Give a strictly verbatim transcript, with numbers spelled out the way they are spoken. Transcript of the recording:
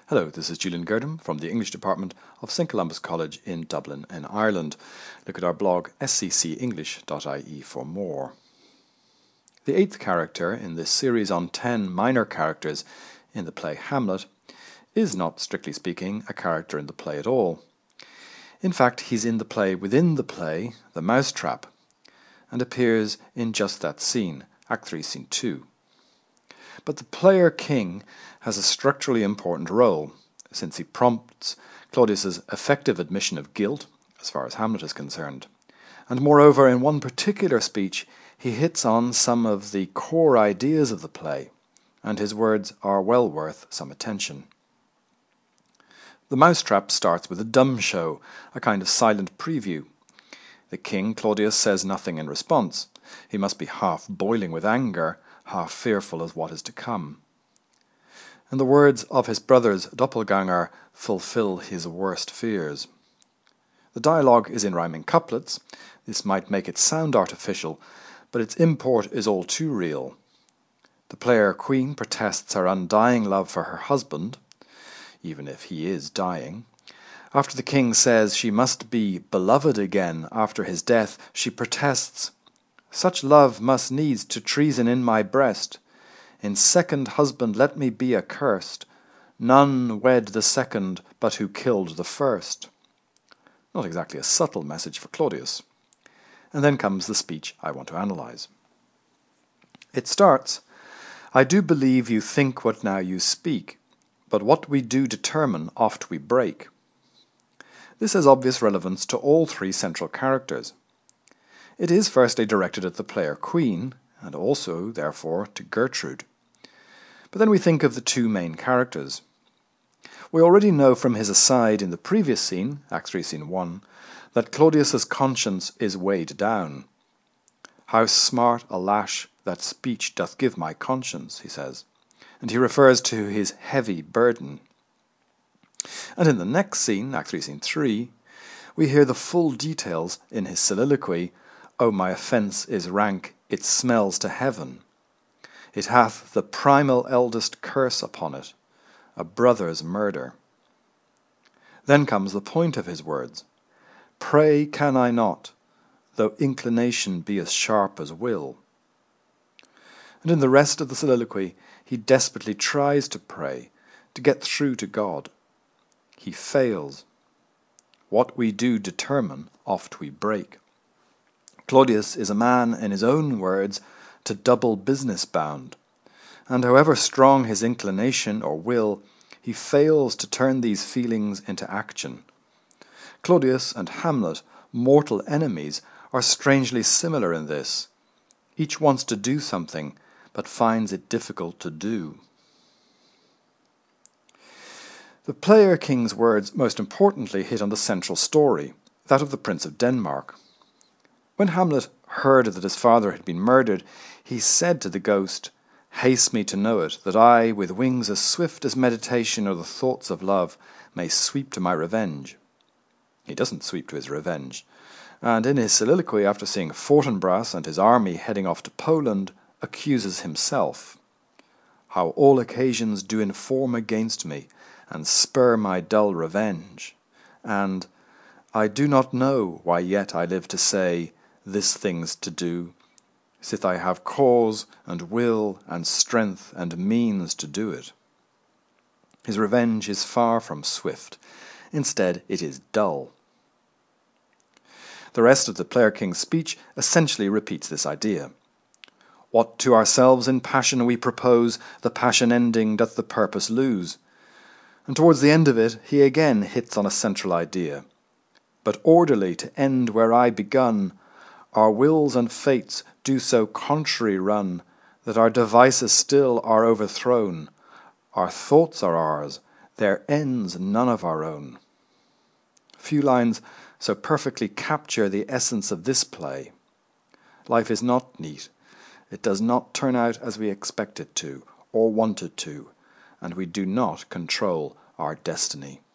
Hello, this is Julian Girdham from the English department of St Columba's College in Dublin in Ireland. Look at our blog s c c english dot i e for more. The eighth character in this series on ten minor characters in the play Hamlet is not, strictly speaking, a character in the play at all. In fact, he's in the play within the play, The Mousetrap, and appears in just that scene, Act three, Scene two. But the player king has a structurally important role, since he prompts Claudius's effective admission of guilt, as far as Hamlet is concerned. And moreover, in one particular speech, he hits on some of the core ideas of the play, and his words are well worth some attention. The Mousetrap starts with a dumb show, a kind of silent preview. The king, Claudius, says nothing in response. He must be half boiling with anger, half fearful of what is to come. And the words of his brother's doppelganger fulfill his worst fears. The dialogue is in rhyming couplets. This might make it sound artificial, but its import is all too real. The player queen protests her undying love for her husband, even if he is dying. After the king says she must be beloved again after his death, she protests, "Such love must needs to treason in my breast. In second husband let me be accursed. None wed the second but who killed the first." Not exactly a subtle message for Claudius. And then comes the speech I want to analyze. It starts, "I do believe you think what now you speak, but what we do determine oft we break." This has obvious relevance to all three central characters. It is firstly directed at the player queen, and also, therefore, to Gertrude. But then we think of the two main characters. We already know from his aside in the previous scene, Act three, Scene one, that Claudius's conscience is weighed down. "How smart a lash that speech doth give my conscience," he says, and he refers to his heavy burden. And in the next scene, Act three, Scene three, we hear the full details in his soliloquy, "O my offence is rank, it smells to heaven. It hath the primal eldest curse upon it, a brother's murder." Then comes the point of his words, "Pray can I not, though inclination be as sharp as will." And in the rest of the soliloquy, he desperately tries to pray, to get through to God. He fails. What we do determine, oft we break. Claudius is a man, in his own words, to double business bound, and however strong his inclination or will, he fails to turn these feelings into action. Claudius and Hamlet, mortal enemies, are strangely similar in this. Each wants to do something, but finds it difficult to do. The player king's words most importantly hit on the central story, that of the Prince of Denmark. When Hamlet heard that his father had been murdered, he said to the ghost, "Haste me to know it, that I, with wings as swift as meditation or the thoughts of love, may sweep to my revenge." He doesn't sweep to his revenge, and in his soliloquy after seeing Fortinbras and his army heading off to Poland, accuses himself. "How all occasions do inform against me, and spur my dull revenge," and "I do not know why yet I live to say, this thing's to do, sith I have cause and will and strength and means to do it." His revenge is far from swift. Instead, it is dull. The rest of the player king's speech essentially repeats this idea. "What to ourselves in passion we propose, the passion ending doth the purpose lose." And towards the end of it, he again hits on a central idea. "But orderly to end where I begun, our wills and fates do so contrary run, that our devices still are overthrown. Our thoughts are ours, their ends none of our own." Few lines so perfectly capture the essence of this play. Life is not neat. It does not turn out as we expect it to, or want it to, and we do not control our destiny.